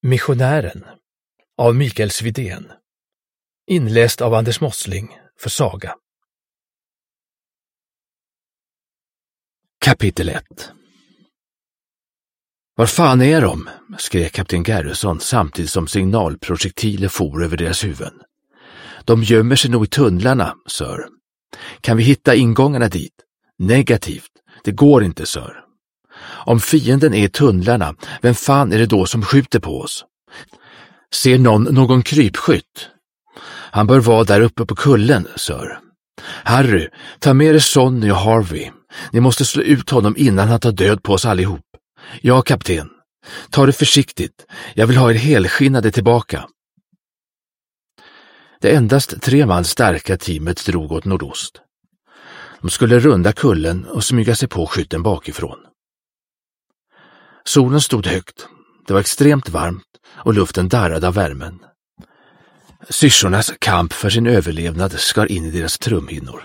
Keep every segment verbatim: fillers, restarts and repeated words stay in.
Missionären av Mikael Svidén. Inläst av Anders Mossling för Saga. Kapitel ett. Var fan är de? Skrek kapten Garrison samtidigt som signalprojektiler for över deras huvuden. De gömmer sig nog i tunnlarna, sir. Kan vi hitta ingångarna dit? Negativt. Det går inte, sir. Om fienden är i tunnlarna, vem fan är det då som skjuter på oss? Ser någon någon krypskytt? Han bör vara där uppe på kullen, sir. Harry, ta med er Sonny och Harvey. Ni måste slå ut honom innan han tar död på oss allihop. Ja, kapten. Ta det försiktigt. Jag vill ha er helskinnade tillbaka. Det endast tre man starka teamet drog åt nordost. De skulle runda kullen och smyga sig på skytten bakifrån. Solen stod högt. Det var extremt varmt och luften darrade av värmen. Syrsornas kamp för sin överlevnad skar in i deras trumhinnor.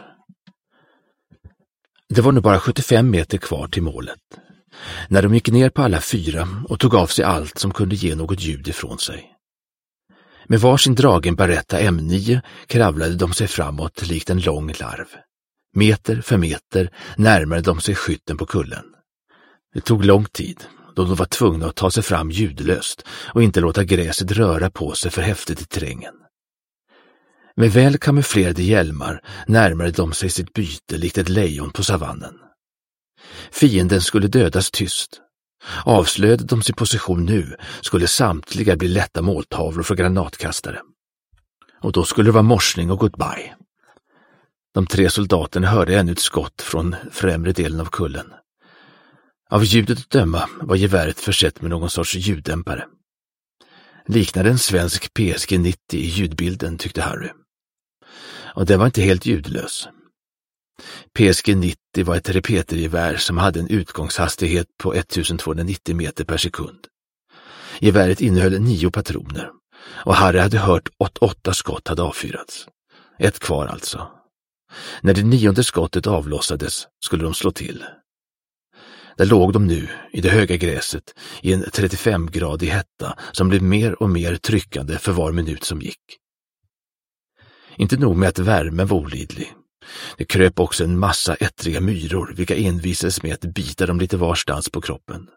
Det var nu bara sjuttiofem meter kvar till målet. När de gick ner på alla fyra och tog av sig allt som kunde ge något ljud ifrån sig. Med varsin dragen Beretta M nio kravlade de sig framåt likt en lång larv. Meter för meter närmade de sig skytten på kullen. Det tog lång tid, då de var tvungna att ta sig fram ljudlöst och inte låta gräset röra på sig för häftigt i terrängen. Med väl kamouflerade hjälmar närmade de sig sitt byte likt ett lejon på savannen. Fienden skulle dödas tyst. Avslöjade de sin position nu skulle samtliga bli lätta måltavlor för granatkastare. Och då skulle det vara morsning och goodbye. De tre soldaterna hörde ännu ett skott från främre delen av kullen. Av ljudet att döma var geväret försett med någon sorts ljuddämpare. Liknade en svensk P S G nittio i ljudbilden, tyckte Harry. Och den var inte helt ljudlös. P S G nittio var ett repetergevär som hade en utgångshastighet på ettusentvåhundranittio meter per sekund. Geväret innehöll nio patroner och Harry hade hört att åtta skott hade avfyrats. Ett kvar alltså. När det nionde skottet avlossades skulle de slå till. Där låg de nu i det höga gräset i en trettiofem-gradig hetta som blev mer och mer tryckande för var minut som gick. Inte nog med att värmen var olidlig. Det kröp också en massa ettriga myror vilka envisades med att bita dem lite varstans på kroppen.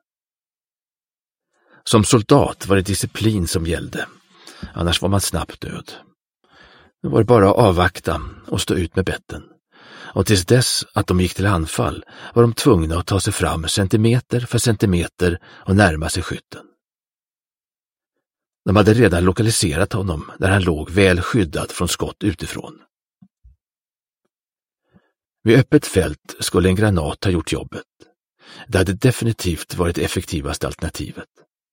Som soldat var det disciplin som gällde, annars var man snabbt död. Nu var det bara att avvakta och stå ut med betten. Och tills dess att de gick till anfall var de tvungna att ta sig fram centimeter för centimeter och närma sig skytten. De hade redan lokaliserat honom där han låg väl skyddad från skott utifrån. Vid öppet fält skulle en granat ha gjort jobbet. Det hade definitivt varit det effektivaste alternativet.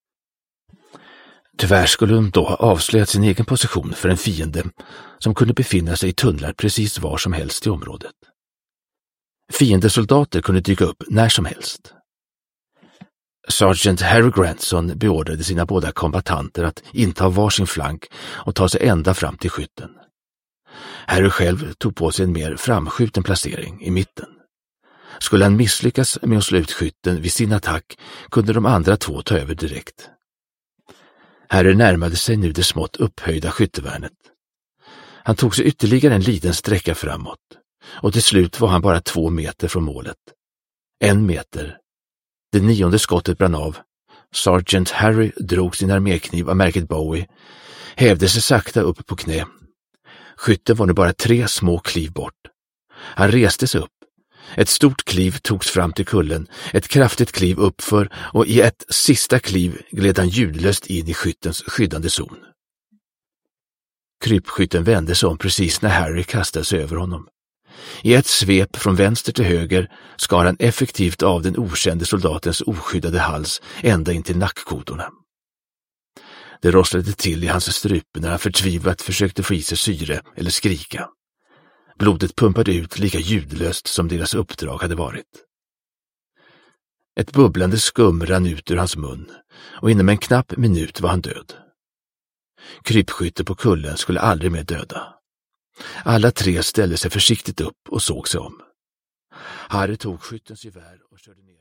Tyvärr skulle de då ha avslöjat sin egen position för en fiende som kunde befinna sig i tunnlar precis var som helst i området. Fiendesoldater kunde dyka upp när som helst. Sergeant Harry Grandson beordrade sina båda kombatanter att inta varsin flank och ta sig ända fram till skytten. Harry själv tog på sig en mer framskjuten placering i mitten. Skulle han misslyckas med att slå ut skytten vid sin attack kunde de andra två ta över direkt. Harry närmade sig nu det smått upphöjda skyttevärnet. Han tog sig ytterligare en liten sträcka framåt och till slut var han bara två meter från målet. En meter. Det nionde skottet brann av. Sergeant Harry drog sin armékniv av märket Bowie, hävde sig sakta upp på knä. Skytten var nu bara tre små kliv bort. Han reste sig upp. Ett stort kliv togs fram till kullen, ett kraftigt kliv uppför och i ett sista kliv gled han ljudlöst in i skyttens skyddande zon. Krypskytten vände sig om precis när Harry kastade sig över honom. I ett svep från vänster till höger skar han effektivt av den okände soldatens oskyddade hals ända in till nackkotorna. Det rosslade till i hans strupe när han förtvivlat försökte få i sig syre eller skrika. Blodet pumpade ut lika ljudlöst som deras uppdrag hade varit. Ett bubblande skum rann ut ur hans mun och inom en knapp minut var han död. Krypskytte på kullen skulle aldrig mer döda. Alla tre ställde sig försiktigt upp och såg sig om. Harry tog skyttens gevär och körde ner.